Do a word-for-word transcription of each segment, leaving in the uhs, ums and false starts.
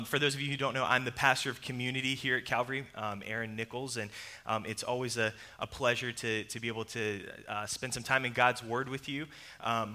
For those of you who don't know, I'm the pastor of community here at Calvary, um, Aaron Nichols, and um, it's always a, a pleasure to, to be able to uh, spend some time in God's Word with you. Um,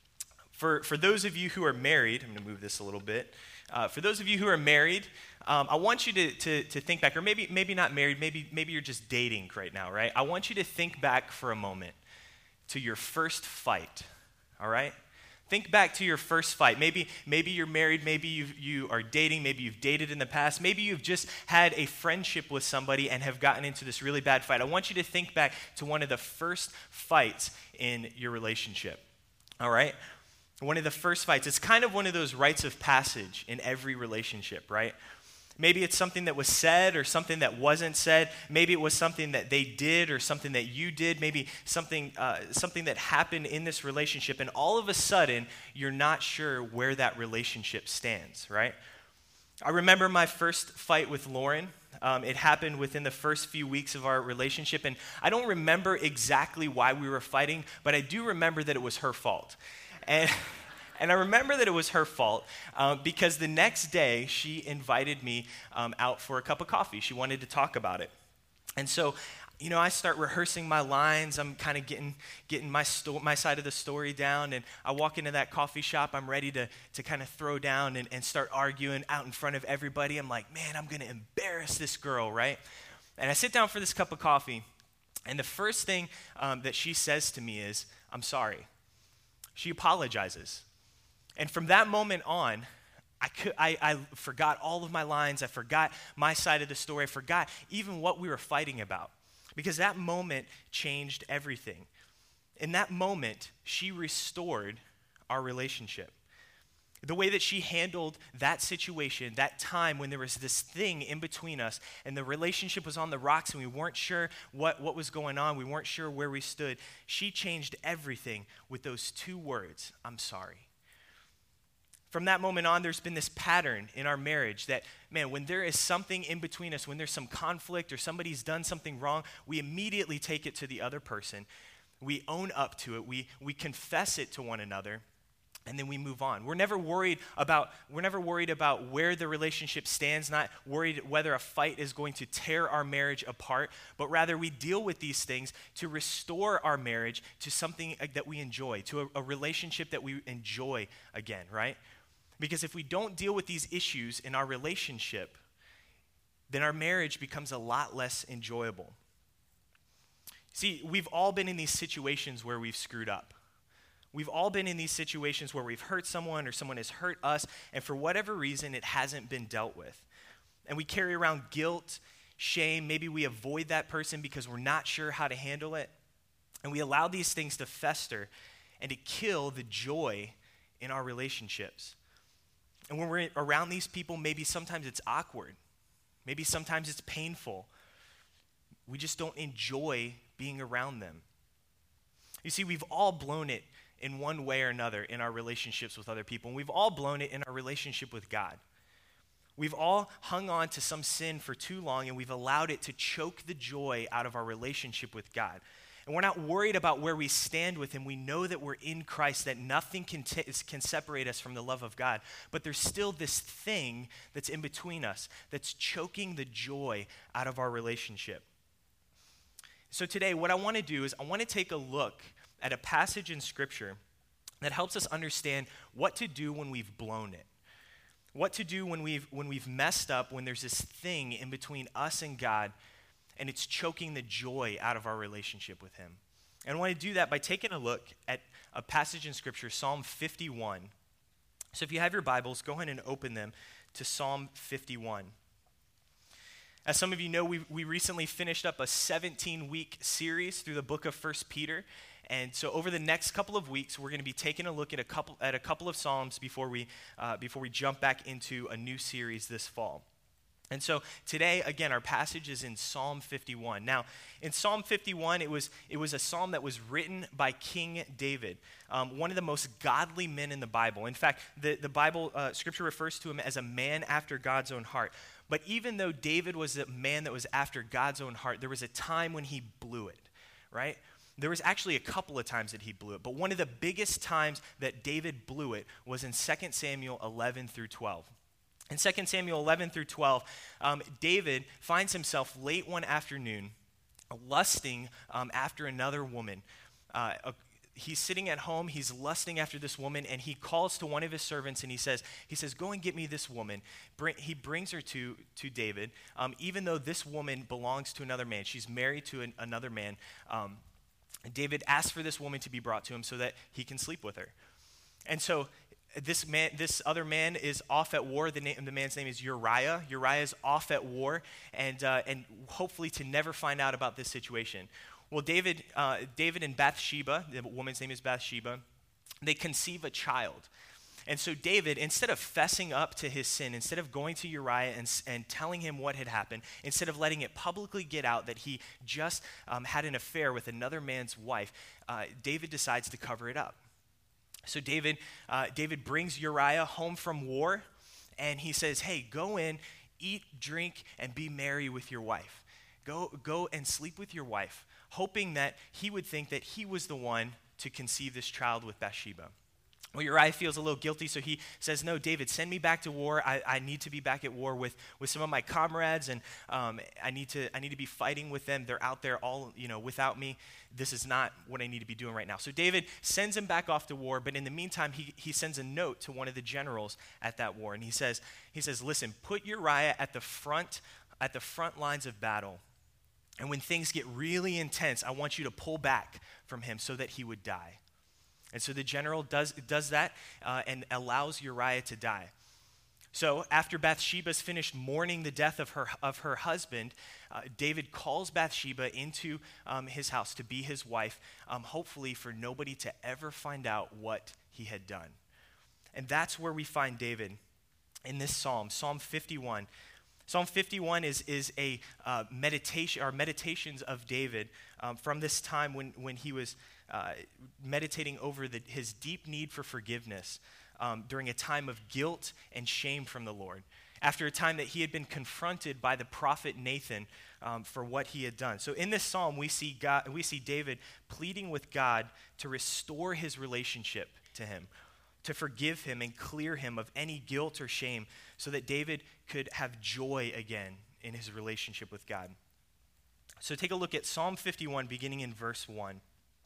for, for those of you who are married, I'm going to move this a little bit. Uh, for those of you who are married, um, I want you to, to, to think back, or maybe maybe not married, maybe maybe you're just dating right now, right? I want you to think back for a moment to your first fight, all right? Think back to your first fight. Maybe maybe you're married, maybe you you are dating, maybe you've dated in the past, maybe you've just had a friendship with somebody and have gotten into this really bad fight. I want you to think back to one of the first fights in your relationship, all right? One of the first fights. It's kind of one of those rites of passage in every relationship, right? Maybe it's something that was said or something that wasn't said. Maybe it was something that they did or something that you did. Maybe something uh, something that happened in this relationship, and all of a sudden, you're not sure where that relationship stands, right? I remember my first fight with Lauren. Um, it happened within the first few weeks of our relationship, and I don't remember exactly why we were fighting, but I do remember that it was her fault. And... And I remember that it was her fault uh, because the next day she invited me um, out for a cup of coffee. She wanted to talk about it. And so, you know, I start rehearsing my lines. I'm kind of getting getting my sto- my side of the story down. And I walk into that coffee shop. I'm ready to, to kind of throw down and, and start arguing out in front of everybody. I'm like, man, I'm going to embarrass this girl, right? And I sit down for this cup of coffee. And the first thing um, that she says to me is, I'm sorry. She apologizes. And from that moment on, I, could, I, I forgot all of my lines. I forgot my side of the story. I forgot even what we were fighting about because that moment changed everything. In that moment, she restored our relationship. The way that she handled that situation, that time when there was this thing in between us and the relationship was on the rocks and we weren't sure what, what was going on, we weren't sure where we stood, she changed everything with those two words, I'm sorry. From that moment on, there's been this pattern in our marriage that, man, when there is something in between us, when there's some conflict or somebody's done something wrong, we immediately take it to the other person. We own up to it. We we confess it to one another, and then we move on. We're never worried about we're never worried about where the relationship stands, not worried whether a fight is going to tear our marriage apart, but rather we deal with these things to restore our marriage to something that we enjoy, to a, a relationship that we enjoy again, right? Because if we don't deal with these issues in our relationship, then our marriage becomes a lot less enjoyable. See, we've all been in these situations where we've screwed up. We've all been in these situations where we've hurt someone or someone has hurt us, and for whatever reason, it hasn't been dealt with. And we carry around guilt, shame. Maybe we avoid that person because we're not sure how to handle it. And we allow these things to fester and to kill the joy in our relationships. And when we're around these people, maybe sometimes it's awkward. Maybe sometimes it's painful. We just don't enjoy being around them. You see, we've all blown it in one way or another in our relationships with other people. And we've all blown it in our relationship with God. We've all hung on to some sin for too long, and we've allowed it to choke the joy out of our relationship with God. And we're not worried about where we stand with him. We know that we're in Christ, that nothing can, t- can separate us from the love of God. But there's still this thing that's in between us that's choking the joy out of our relationship. So today, what I want to do is I want to take a look at a passage in Scripture that helps us understand what to do when we've blown it. What to do when we've, when we've messed up, when there's this thing in between us and God, and it's choking the joy out of our relationship with him. And I want to do that by taking a look at a passage in Scripture, Psalm fifty-one. So if you have your Bibles, go ahead and open them to Psalm fifty-one. As some of you know, we, we recently finished up a seventeen-week series through the book of First Peter. And so over the next couple of weeks, we're going to be taking a look at a couple at a couple of Psalms before we uh, before we jump back into a new series this fall. And so today, again, our passage is in Psalm fifty-one. Now, in Psalm fifty-one, it was it was a psalm that was written by King David, um, one of the most godly men in the Bible. In fact, the, the Bible, uh, Scripture refers to him as a man after God's own heart. But even though David was a man that was after God's own heart, there was a time when he blew it, right? There was actually a couple of times that he blew it. But one of the biggest times that David blew it was in Second Samuel eleven through twelve. In Second Samuel eleven through twelve, um, David finds himself late one afternoon lusting um, after another woman. Uh, a, he's sitting at home, he's lusting after this woman, and he calls to one of his servants and he says, he says, go and get me this woman. Bring, he brings her to, to David, um, even though this woman belongs to another man. She's married to an, another man. Um, David asks for this woman to be brought to him so that he can sleep with her. And so this man, this other man is off at war. The, name, the man's name is Uriah. Uriah is off at war, and uh, and hopefully to never find out about this situation. Well, David, uh, David and Bathsheba, the woman's name is Bathsheba, they conceive a child. And so David, instead of fessing up to his sin, instead of going to Uriah and, and telling him what had happened, instead of letting it publicly get out that he just um, had an affair with another man's wife, uh, David decides to cover it up. So David, uh, David brings Uriah home from war, and he says, hey, go in, eat, drink, and be merry with your wife. Go, go and sleep with your wife, hoping that he would think that he was the one to conceive this child with Bathsheba. Well, Uriah feels a little guilty, so he says, no, David, send me back to war. I, I need to be back at war with, with some of my comrades, and um, I need to I need to be fighting with them. They're out there all, you know, without me. This is not what I need to be doing right now. So David sends him back off to war, but in the meantime, he, he sends a note to one of the generals at that war, and he says, he says, listen, put Uriah at the front, at the front lines of battle, and when things get really intense, I want you to pull back from him so that he would die. And so the general does, does that uh, and allows Uriah to die. So after Bathsheba's finished mourning the death of her of her husband, uh, David calls Bathsheba into um, his house to be his wife, um, hopefully for nobody to ever find out what he had done. And that's where we find David in this psalm, Psalm fifty-one. Psalm fifty-one is, is a uh, meditation, or meditations of David um, from this time when, when he was uh, meditating over the, his deep need for forgiveness um, during a time of guilt and shame from the Lord. After a time that he had been confronted by the prophet Nathan um, for what he had done. So in this psalm, we see God, we see David pleading with God to restore his relationship to him, to forgive him and clear him of any guilt or shame so that David could have joy again in his relationship with God. So take a look at Psalm fifty-one, beginning in verse one.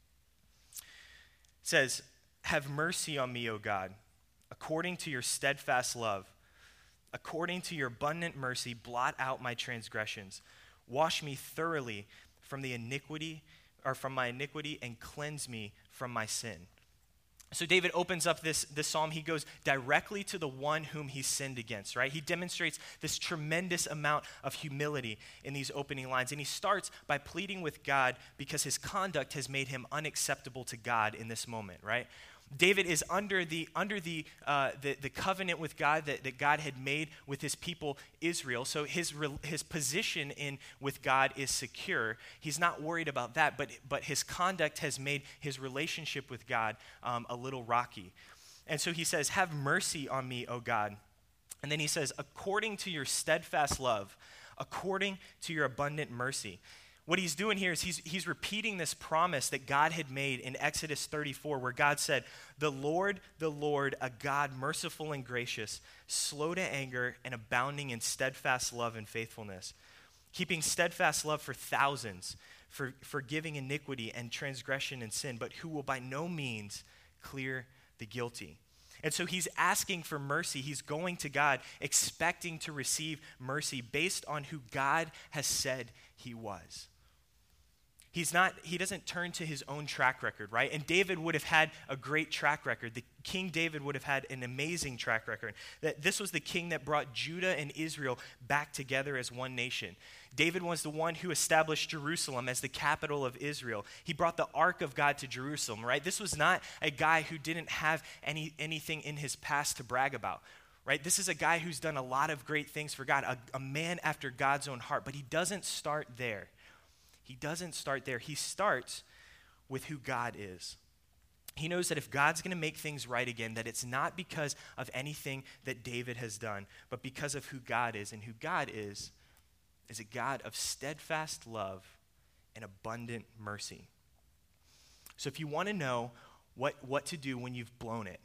It says, have mercy on me, O God, according to your steadfast love. According to your abundant mercy, blot out my transgressions. Wash me thoroughly from the iniquity, or from my iniquity, and cleanse me from my sin. So David opens up this, this psalm. He goes directly to the one whom he sinned against, right? He demonstrates this tremendous amount of humility in these opening lines. And he starts by pleading with God because his conduct has made him unacceptable to God in this moment, right? David is under the under the uh, the, the covenant with God that, that God had made with his people Israel. So his his position in with God is secure. He's not worried about that, but but his conduct has made his relationship with God um, a little rocky. And so he says, "Have mercy on me, O God." And then he says, "According to your steadfast love, according to your abundant mercy." What he's doing here is he's, he's repeating this promise that God had made in Exodus thirty-four, where God said, the Lord, the Lord, a God merciful and gracious, slow to anger and abounding in steadfast love and faithfulness, keeping steadfast love for thousands, for forgiving iniquity and transgression and sin, but who will by no means clear the guilty. And so he's asking for mercy. He's going to God expecting to receive mercy based on who God has said he was. He's not, he doesn't turn to his own track record, right? And David would have had a great track record. The King David would have had an amazing track record. That this was the king that brought Judah and Israel back together as one nation. David was the one who established Jerusalem as the capital of Israel. He brought the ark of God to Jerusalem, right? This was not a guy who didn't have any anything in his past to brag about, right? This is a guy who's done a lot of great things for God, a, a man after God's own heart, but he doesn't start there. He doesn't start there. He starts with who God is. He knows that if God's going to make things right again, that it's not because of anything that David has done, but because of who God is. And who God is, is a God of steadfast love and abundant mercy. So if you want to know what, what to do when you've blown it,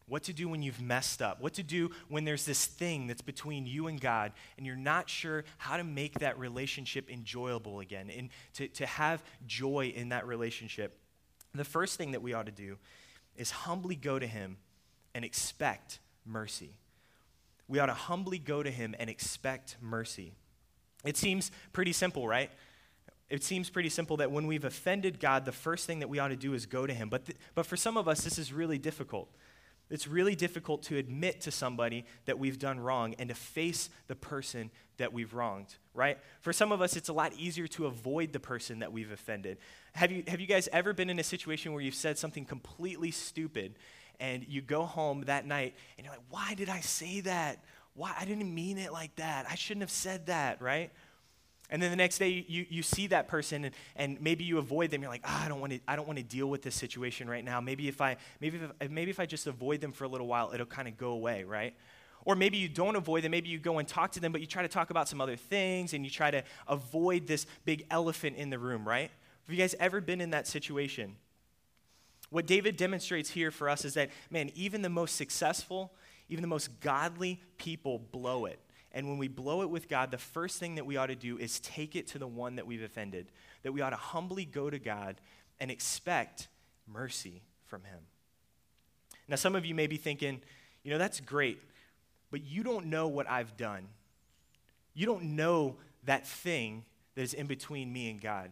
What to do when you've messed up. What to do when there's this thing that's between you and God and you're not sure how to make that relationship enjoyable again and to, to have joy in that relationship. The first thing that we ought to do is humbly go to him and expect mercy. We ought to humbly go to him and expect mercy. It seems pretty simple, right? It seems pretty simple that when we've offended God, the first thing that we ought to do is go to him. But, th- but for some of us, this is really difficult. It's really difficult to admit to somebody that we've done wrong and to face the person that we've wronged, right? For some of us, it's a lot easier to avoid the person that we've offended. Have you, have you guys ever been in a situation where you've said something completely stupid and you go home that night and you're like, why did I say that? Why? I didn't mean it like that. I shouldn't have said that, right? And then the next day you, you see that person and, and maybe you avoid them. You're like, oh, I don't want to I don't want to deal with this situation right now. Maybe if I maybe if, maybe if I just avoid them for a little while, it'll kind of go away, right? Or maybe you don't avoid them. Maybe you go and talk to them, but you try to talk about some other things and you try to avoid this big elephant in the room, right? Have you guys ever been in that situation? What David demonstrates here for us is that, man, even the most successful, even the most godly people blow it. And when we blow it with God, the first thing that we ought to do is take it to the one that we've offended, that we ought to humbly go to God and expect mercy from him. Now, some of you may be thinking, you know, that's great, but you don't know what I've done. You don't know that thing that is in between me and God.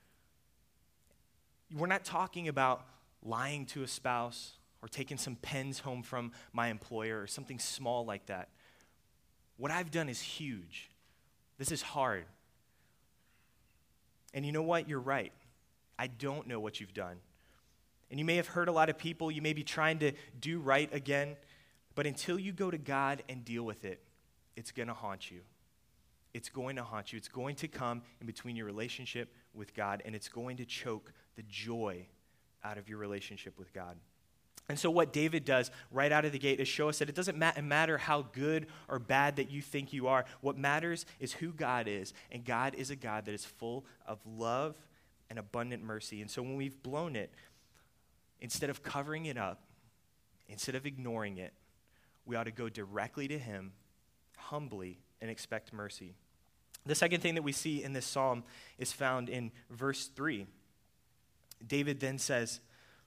We're not talking about lying to a spouse or taking some pens home from my employer or something small like that. What I've done is huge. This is hard. And you know what? You're right. I don't know what you've done. And you may have hurt a lot of people. You may be trying to do right again. But until you go to God and deal with it, it's going to haunt you. It's going to haunt you. It's going to come in between your relationship with God, and it's going to choke the joy out of your relationship with God. And so what David does right out of the gate is show us that it doesn't ma- matter how good or bad that you think you are. What matters is who God is. And God is a God that is full of love and abundant mercy. And so when we've blown it, instead of covering it up, instead of ignoring it, we ought to go directly to him, humbly, and expect mercy. The second thing that we see in this psalm is found in verse three. David then says,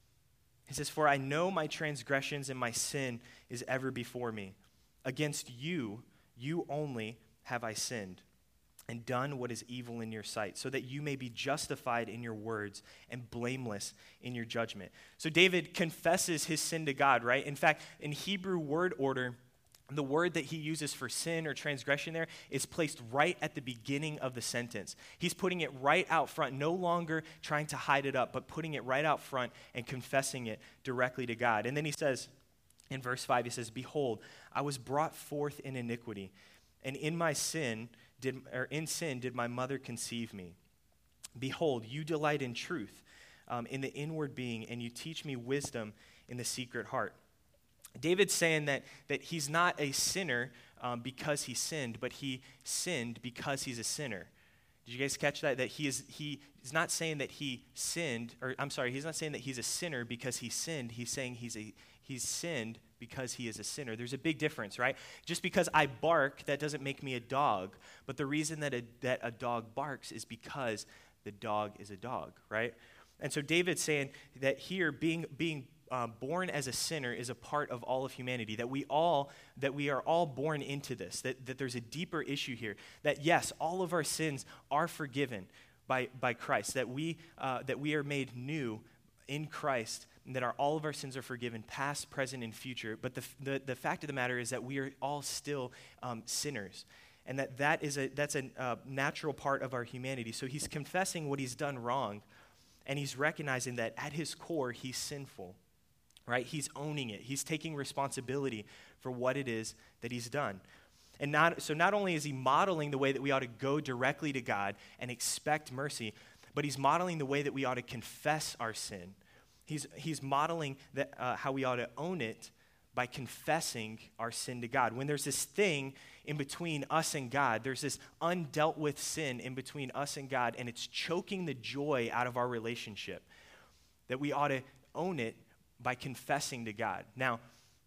He says, for I know my transgressions and my sin is ever before me. Against you, you only have I sinned and done what is evil in your sight, so that you may be justified in your words and blameless in your judgment. So David confesses his sin to God, right? In fact, in Hebrew word order, the word that he uses for sin or transgression there is placed right at the beginning of the sentence. He's putting it right out front, no longer trying to hide it up, but putting it right out front and confessing it directly to God. And then he says, in verse five, he says, behold, I was brought forth in iniquity, and in my sin did, or in sin did my mother conceive me. Behold, you delight in truth, um, in the inward being, and you teach me wisdom in the secret heart. David's saying that, that he's not a sinner um, because he sinned, but he sinned because he's a sinner. Did you guys catch that? That he is he is not saying that he sinned, or I'm sorry, he's not saying that he's a sinner because he sinned. He's saying he's a he's sinned because he is a sinner. There's a big difference, right? Just because I bark, that doesn't make me a dog. But the reason that a, that a dog barks is because the dog is a dog, right? And so David's saying that here, being being Uh, born as a sinner is a part of all of humanity, that we all, that we are all born into this, that, that there's a deeper issue here, that yes, all of our sins are forgiven by, by Christ, that we, uh, that we are made new in Christ, and that our, all of our sins are forgiven, past, present, and future. But the, the, the fact of the matter is that we are all still um, sinners, and that, that is a, that's a uh, natural part of our humanity. So he's confessing what he's done wrong, and he's recognizing that at his core, he's sinful. Right? He's owning it. He's taking responsibility for what it is that he's done. And not, so not only is he modeling the way that we ought to go directly to God and expect mercy, but he's modeling the way that we ought to confess our sin. He's, he's modeling that, uh, how we ought to own it by confessing our sin to God. When there's this thing in between us and God, there's this undealt with sin in between us and God, and it's choking the joy out of our relationship, that we ought to own it by confessing to God. Now,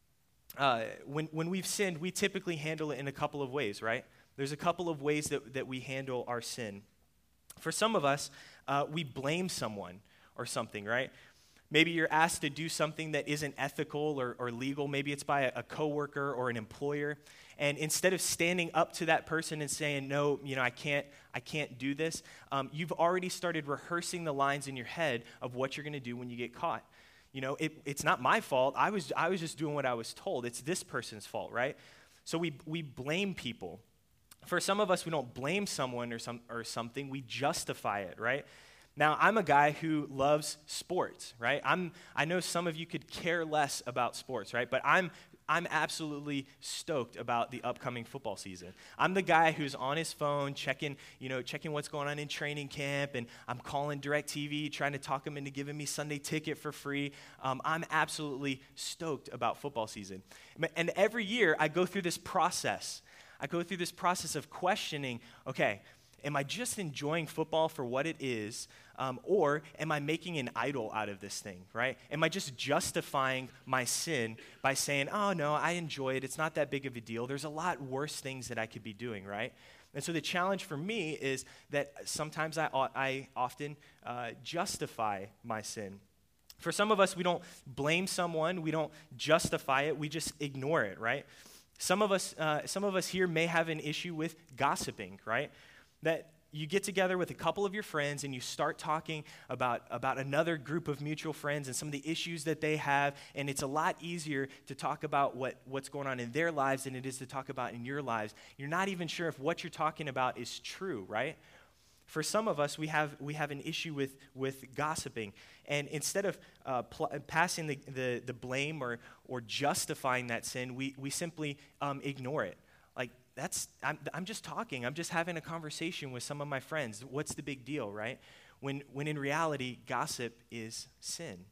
uh, when, when we've sinned, we typically handle it in a couple of ways, right? There's a couple of ways that, that we handle our sin. For some of us, uh, we blame someone or something, right? Maybe you're asked to do something that isn't ethical or, or legal. Maybe it's by a, a coworker or an employer. And instead of standing up to that person and saying, no, you know, I can't, I can't do this, um, you've already started rehearsing the lines in your head of what you're going to do when you get caught. You know, it, it's not my fault. I was, I was just doing what I was told. It's this person's fault, right? So we, we blame people. For some of us, we don't blame someone or some or something. We justify it, right? Now, I'm a guy who loves sports, right? I'm, I know some of you could care less about sports, right? But I'm, I'm absolutely stoked about the upcoming football season. I'm the guy who's on his phone checking, you know, checking what's going on in training camp, and I'm calling DirecTV, trying to talk them into giving me Sunday ticket for free. Um, I'm absolutely stoked about football season. And every year, I go through this process. I go through this process of questioning, okay, am I just enjoying football for what it is, um, or am I making an idol out of this thing, right? Am I just justifying my sin by saying, oh, no, I enjoy it. It's not that big of a deal. There's a lot worse things that I could be doing, right? And so the challenge for me is that sometimes I, I often uh, justify my sin. For some of us, we don't blame someone. We don't justify it. We just ignore it, right? Some of us, uh, some of us here may have an issue with gossiping, right? That you get together with a couple of your friends and you start talking about, about another group of mutual friends and some of the issues that they have, and it's a lot easier to talk about what, what's going on in their lives than it is to talk about in your lives. You're not even sure if what you're talking about is true, right? For some of us, we have we have an issue with, with gossiping, and instead of uh, pl- passing the, the, the blame or or justifying that sin, we, we simply um, ignore it. Like, That's I'm, I'm just talking. I'm just having a conversation with some of my friends. What's the big deal, right? When when in reality, gossip is sin.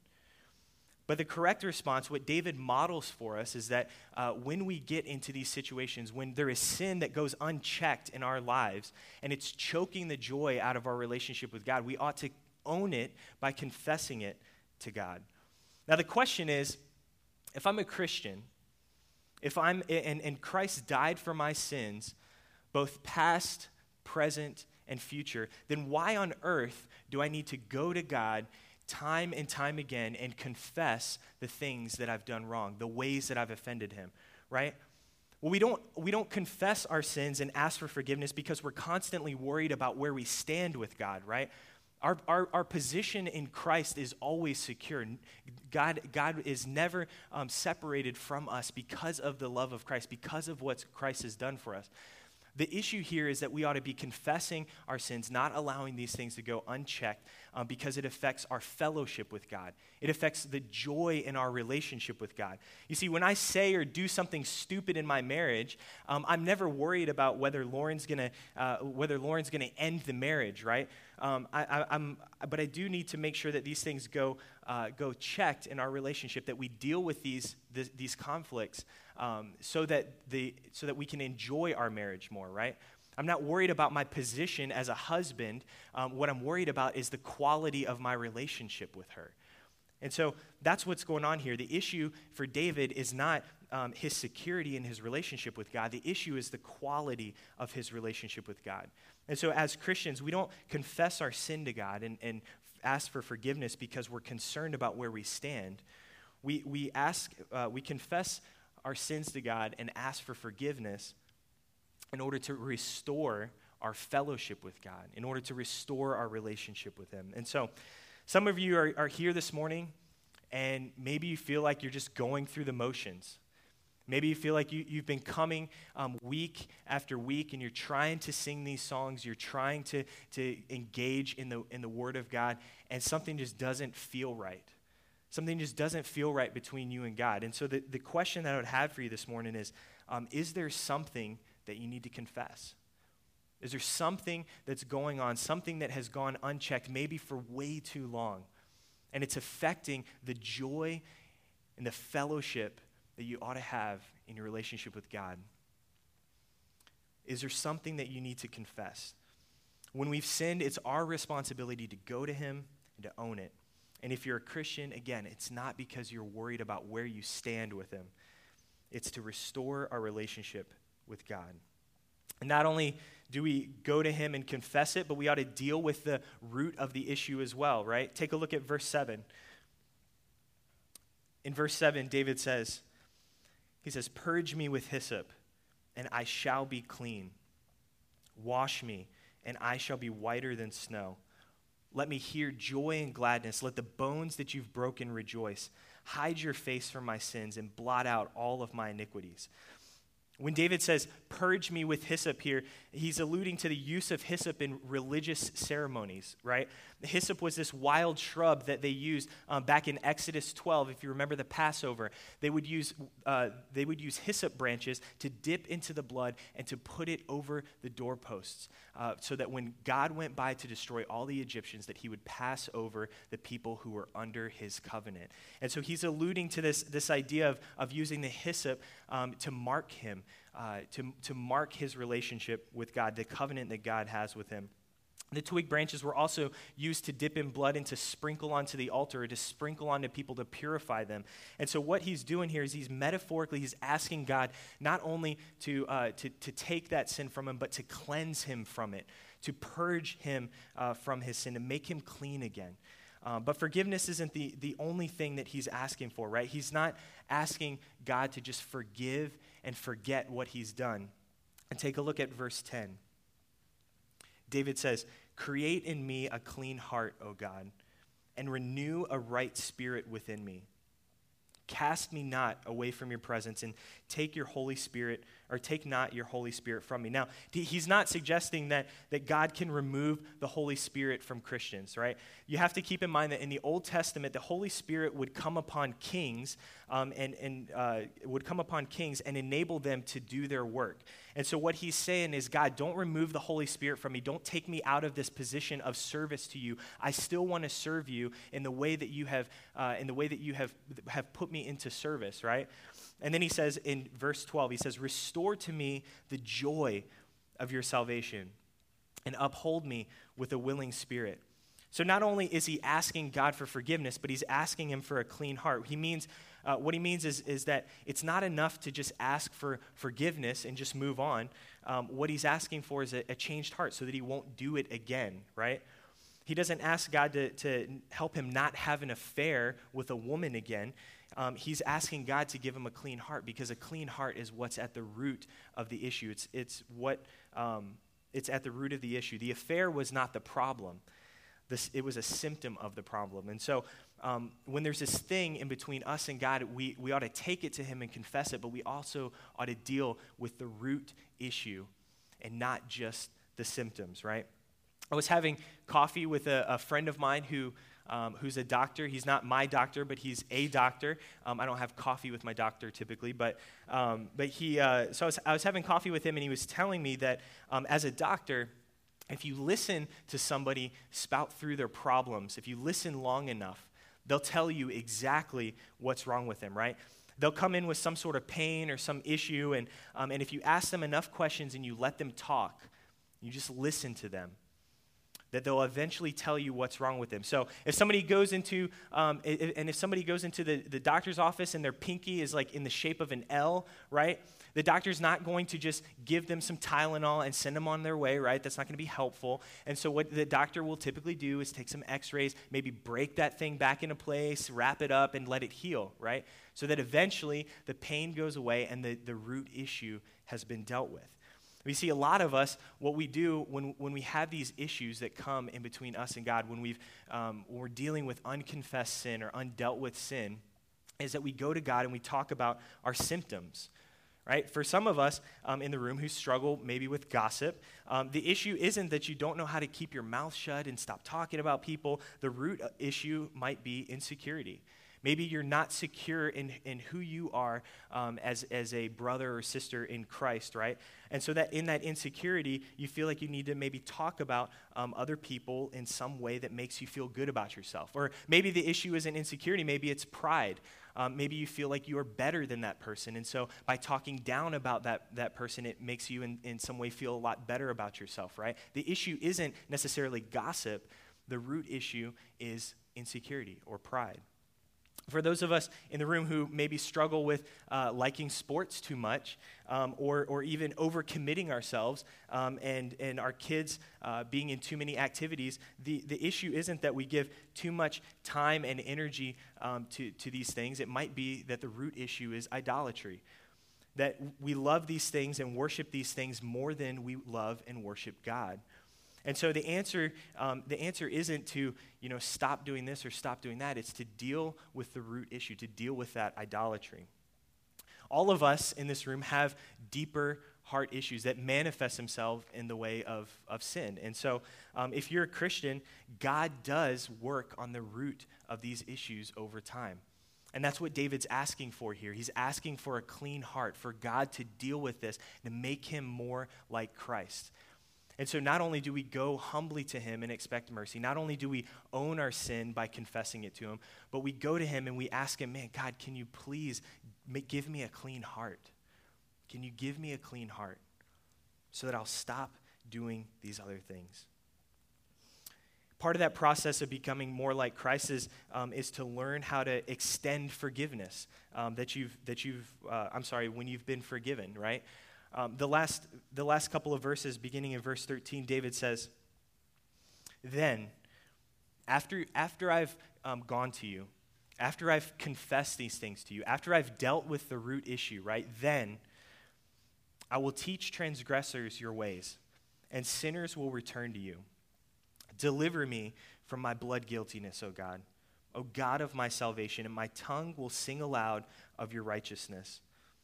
But the correct response, what David models for us, is that uh, when we get into these situations, when there is sin that goes unchecked in our lives, and it's choking the joy out of our relationship with God, we ought to own it by confessing it to God. Now the question is, if I'm a Christian, If I'm and, and Christ died for my sins, both past, present, and future, then why on earth do I need to go to God time and time again and confess the things that I've done wrong, the ways that I've offended him, right? Well, we don't we don't confess our sins and ask for forgiveness because we're constantly worried about where we stand with God, right? Our, our our position in Christ is always secure. God, God is never um, separated from us because of the love of Christ, because of what Christ has done for us. The issue here is that we ought to be confessing our sins, not allowing these things to go unchecked, um, because it affects our fellowship with God. It affects the joy in our relationship with God. You see, when I say or do something stupid in my marriage, um, I'm never worried about whether Lauren's gonna uh, whether Lauren's gonna end the marriage, right? Um, I, I, I'm, but I do need to make sure that these things go uh, go checked in our relationship, that we deal with these this, these conflicts, um, so that the so that we can enjoy our marriage more, right? I'm not worried about my position as a husband. Um, what I'm worried about is the quality of my relationship with her. And so that's what's going on here. The issue for David is not um, his security in his relationship with God. The issue is the quality of his relationship with God. And so as Christians, we don't confess our sin to God and, and ask for forgiveness because we're concerned about where we stand. We, we, ask, uh, we confess our sins to God and ask for forgiveness in order to restore our fellowship with God, in order to restore our relationship with him. And so some of you are, are here this morning, and maybe you feel like you're just going through the motions. Maybe you feel like you, you've been coming um, week after week, and you're trying to sing these songs, you're trying to, to engage in the, in the Word of God, and something just doesn't feel right. Something just doesn't feel right between you and God. And so the, the question that I would have for you this morning is, um, is there something that you need to confess? Is there something that's going on, something that has gone unchecked, maybe for way too long, and it's affecting the joy and the fellowship that you ought to have in your relationship with God? Is there something that you need to confess? When we've sinned, it's our responsibility to go to him and to own it. And if you're a Christian, again, it's not because you're worried about where you stand with him. It's to restore our relationship with God. And not only do we go to him and confess it, but we ought to deal with the root of the issue as well, right? Take a look at verse seven. In verse seven, David says, he says, "Purge me with hyssop, and I shall be clean. Wash me, and I shall be whiter than snow. Let me hear joy and gladness. Let the bones that you've broken rejoice. Hide your face from my sins and blot out all of my iniquities." When David says, "Purge me with hyssop" here, he's alluding to the use of hyssop in religious ceremonies, right? Hyssop was this wild shrub that they used um, back in Exodus twelve. If you remember the Passover, they would use uh, they would use hyssop branches to dip into the blood and to put it over the doorposts, uh, so that when God went by to destroy all the Egyptians, that he would pass over the people who were under his covenant. And so he's alluding to this, this idea of, of using the hyssop um, to mark him, uh, to, to mark his relationship with God, the covenant that God has with him. The twig branches were also used to dip in blood and to sprinkle onto the altar, or to sprinkle onto people to purify them. And so what he's doing here is he's metaphorically, he's asking God not only to, uh, to, to take that sin from him, but to cleanse him from it, to purge him uh, from his sin, to make him clean again. Um, but forgiveness isn't the, the only thing that he's asking for, right? He's not asking God to just forgive and forget what he's done. And take a look at verse ten. David says, "Create in me a clean heart, O God, and renew a right spirit within me. Cast me not away from your presence, and take your Holy Spirit, or take not your Holy Spirit from me." Now, he's not suggesting that, that God can remove the Holy Spirit from Christians, right? You have to keep in mind that in the Old Testament, the Holy Spirit would come upon kings, um, and, and uh, would come upon kings and enable them to do their work. And so what he's saying is, God, don't remove the Holy Spirit from me. Don't take me out of this position of service to you. I still want to serve you in the way that you have, uh, in the way that you have, have put me into service, right? And then he says in verse twelve, he says, "Restore to me the joy of your salvation, and uphold me with a willing spirit." So not only is he asking God for forgiveness, but he's asking him for a clean heart. He means, uh, what he means is, is that it's not enough to just ask for forgiveness and just move on. Um, what he's asking for is a, a changed heart so that he won't do it again, right? He doesn't ask God to, to help him not have an affair with a woman again. Um, he's asking God to give him a clean heart, because a clean heart is what's at the root of the issue. It's, it's, what, um, it's at the root of the issue. The affair was not the problem. This, it was a symptom of the problem. And so um, when there's this thing in between us and God, we, we ought to take it to him and confess it, but we also ought to deal with the root issue and not just the symptoms, right? I was having coffee with a, a friend of mine who um, who's a doctor. He's not my doctor, but he's a doctor. Um, I don't have coffee with my doctor typically, but um, but he. Uh, so I was, I was having coffee with him, and he was telling me that um, as a doctor, if you listen to somebody spout through their problems, if you listen long enough, they'll tell you exactly what's wrong with them, right? They'll come in with some sort of pain or some issue, and um, and if you ask them enough questions and you let them talk, you just listen to them, that they'll eventually tell you what's wrong with them. So if somebody goes into, um, if, and if somebody goes into the, the doctor's office and their pinky is like in the shape of an L, right? The doctor's not going to just give them some Tylenol and send them on their way, right? That's not going to be helpful. And so what the doctor will typically do is take some x-rays, maybe break that thing back into place, wrap it up, and let it heal, right? So that eventually the pain goes away and the, the root issue has been dealt with. We see a lot of us, what we do when, when we have these issues that come in between us and God, when, we've, um, when we're dealing with unconfessed sin or undealt with sin, is that we go to God and we talk about our symptoms, right? For some of us um, in the room who struggle maybe with gossip, um, the issue isn't that you don't know how to keep your mouth shut and stop talking about people. The root issue might be insecurity. Maybe you're not secure in, in who you are um, as, as a brother or sister in Christ, right? And so that in that insecurity, you feel like you need to maybe talk about um, other people in some way that makes you feel good about yourself. Or maybe the issue isn't insecurity, maybe it's pride. Um, maybe you feel like you are better than that person. And so by talking down about that, that person, it makes you in, in some way feel a lot better about yourself, right? The issue isn't necessarily gossip. The root issue is insecurity or pride. For those of us in the room who maybe struggle with uh, liking sports too much, um, or or even overcommitting ourselves, um, and and our kids uh, being in too many activities, the, the issue isn't that we give too much time and energy um, to, to these things. It might be that the root issue is idolatry, that we love these things and worship these things more than we love and worship God. And so the answer, um, the answer isn't to, you know, stop doing this or stop doing that. It's to deal with the root issue, to deal with that idolatry. All of us in this room have deeper heart issues that manifest themselves in the way of, of sin. And so um, if you're a Christian, God does work on the root of these issues over time. And that's what David's asking for here. He's asking for a clean heart, for God to deal with this, to make him more like Christ. And so not only do we go humbly to him and expect mercy, not only do we own our sin by confessing it to him, but we go to him and we ask him, man, God, can you please make, give me a clean heart? Can you give me a clean heart so that I'll stop doing these other things? Part of that process of becoming more like Christ is, um, is to learn how to extend forgiveness um, that you've, that you've uh, I'm sorry, when you've been forgiven, right? Um, the last the last couple of verses, beginning in verse thirteen, David says, then, after, after I've um, gone to you, after I've confessed these things to you, after I've dealt with the root issue, right, then I will teach transgressors your ways, and sinners will return to you. Deliver me from my blood guiltiness, O God, O God of my salvation, and my tongue will sing aloud of your righteousness.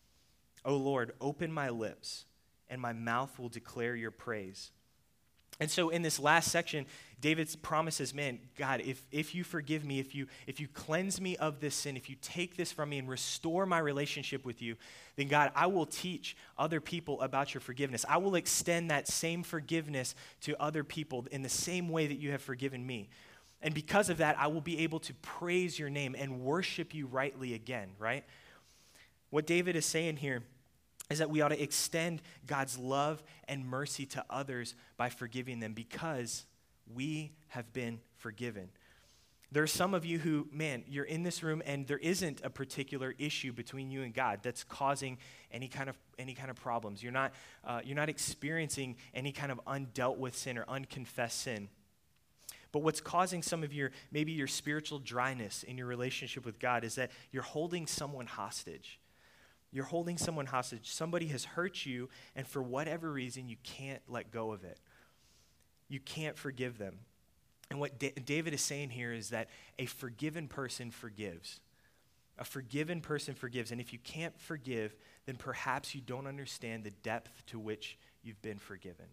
O Lord, open my lips, and my mouth will declare your praise. And so in this last section, David promises, man, God, if, if you forgive me, if you, if you cleanse me of this sin, if you take this from me and restore my relationship with you, then God, I will teach other people about your forgiveness. I will extend that same forgiveness to other people in the same way that you have forgiven me. And because of that, I will be able to praise your name and worship you rightly again, right? What David is saying here is that we ought to extend God's love and mercy to others by forgiving them because we have been forgiven. There are some of you who, man, you're in this room and there isn't a particular issue between you and God that's causing any kind of any kind of problems. You're not uh, you're not experiencing any kind of undealt with sin or unconfessed sin. But what's causing some of your, maybe your spiritual dryness in your relationship with God is that you're holding someone hostage. You're holding someone hostage. Somebody has hurt you, and for whatever reason, you can't let go of it. You can't forgive them. And what Da- David is saying here is that a forgiven person forgives. A forgiven person forgives. And if you can't forgive, then perhaps you don't understand the depth to which you've been forgiven.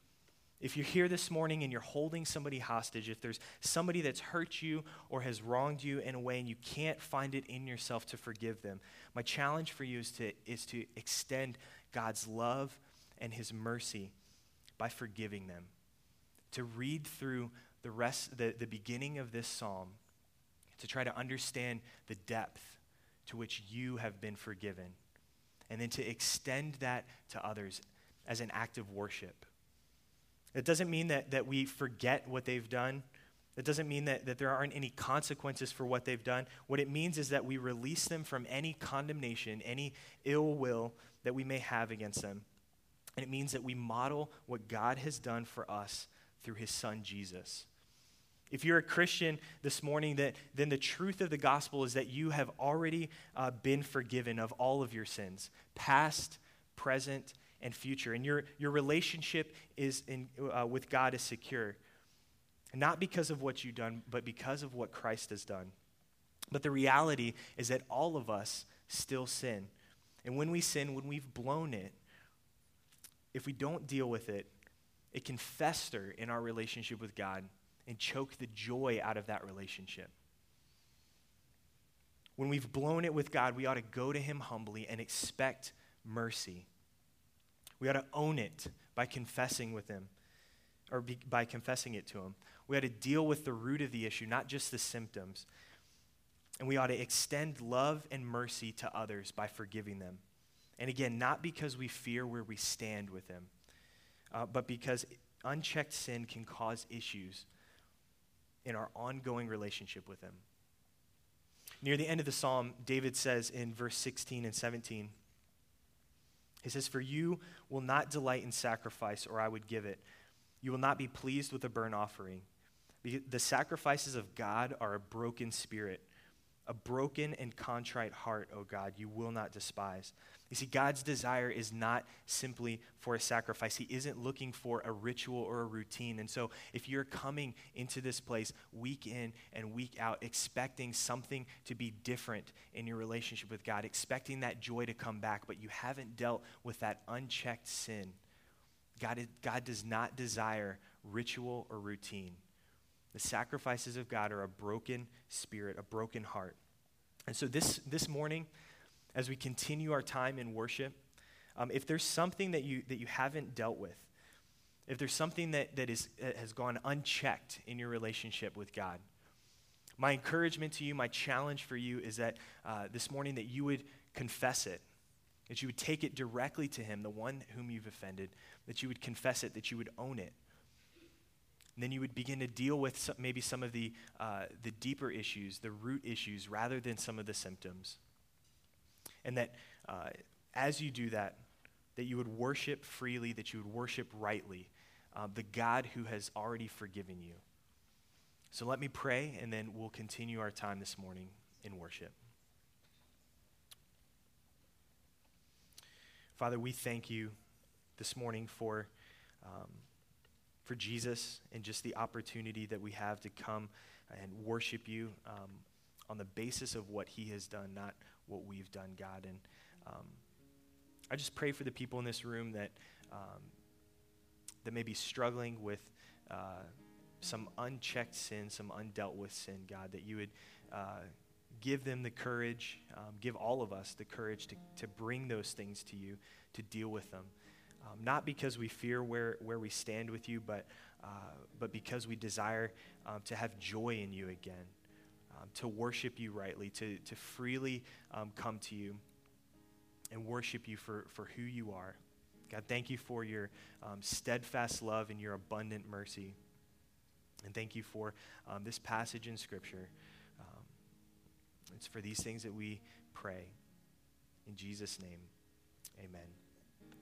If you're here this morning and you're holding somebody hostage, if there's somebody that's hurt you or has wronged you in a way and you can't find it in yourself to forgive them, my challenge for you is to, is to extend God's love and his mercy by forgiving them. To read through the rest, the, the beginning of this psalm, to try to understand the depth to which you have been forgiven, and then to extend that to others as an act of worship. It doesn't mean that, that we forget what they've done. It doesn't mean that, that there aren't any consequences for what they've done. What it means is that we release them from any condemnation, any ill will that we may have against them. And it means that we model what God has done for us through his son, Jesus. If you're a Christian this morning, that, then the truth of the gospel is that you have already uh, been forgiven of all of your sins, past, present, and future. And your, your relationship is in, uh, with God is secure. Not because of what you've done, but because of what Christ has done. But the reality is that all of us still sin. And when we sin, when we've blown it, if we don't deal with it, it can fester in our relationship with God and choke the joy out of that relationship. When we've blown it with God, we ought to go to him humbly and expect mercy. We ought to own it by confessing with him, or be, by confessing it to him. We ought to deal with the root of the issue, not just the symptoms. And we ought to extend love and mercy to others by forgiving them. And again, not because we fear where we stand with him, uh, but because unchecked sin can cause issues in our ongoing relationship with him. Near the end of the psalm, David says in verse sixteen and seventeen, he says, "For you will not delight in sacrifice, or I would give it. You will not be pleased with a burnt offering. The sacrifices of God are a broken spirit. A broken and contrite heart, O God, you will not despise." You see, God's desire is not simply for a sacrifice. He isn't looking for a ritual or a routine. And so if you're coming into this place week in and week out, expecting something to be different in your relationship with God, expecting that joy to come back, but you haven't dealt with that unchecked sin, God, is, God does not desire ritual or routine. The sacrifices of God are a broken spirit, a broken heart. And so this, this morning, as we continue our time in worship, um, if there's something that you, that you haven't dealt with, if there's something that, that, is, that has gone unchecked in your relationship with God, my encouragement to you, my challenge for you is that uh, this morning that you would confess it, that you would take it directly to him, the one whom you've offended, that you would confess it, that you would own it. And then you would begin to deal with some, maybe some of the, uh, the deeper issues, the root issues, rather than some of the symptoms. And that uh, as you do that, that you would worship freely, that you would worship rightly, uh, the God who has already forgiven you. So let me pray, and then we'll continue our time this morning in worship. Father, we thank you this morning for um, for Jesus and just the opportunity that we have to come and worship you um, on the basis of what he has done, not what we've done, God. And um, I just pray for the people in this room that um, that may be struggling with uh, some unchecked sin, some undealt with sin, God, that you would uh, give them the courage, um, give all of us the courage to, to bring those things to you, to deal with them. Um, not because we fear where, where we stand with you, but uh, but because we desire um, to have joy in you again, um, to worship you rightly, to, to freely um, come to you and worship you for, for who you are. God, thank you for your um, steadfast love and your abundant mercy. And thank you for um, this passage in Scripture. Um, it's for these things that we pray. In Jesus' name, amen.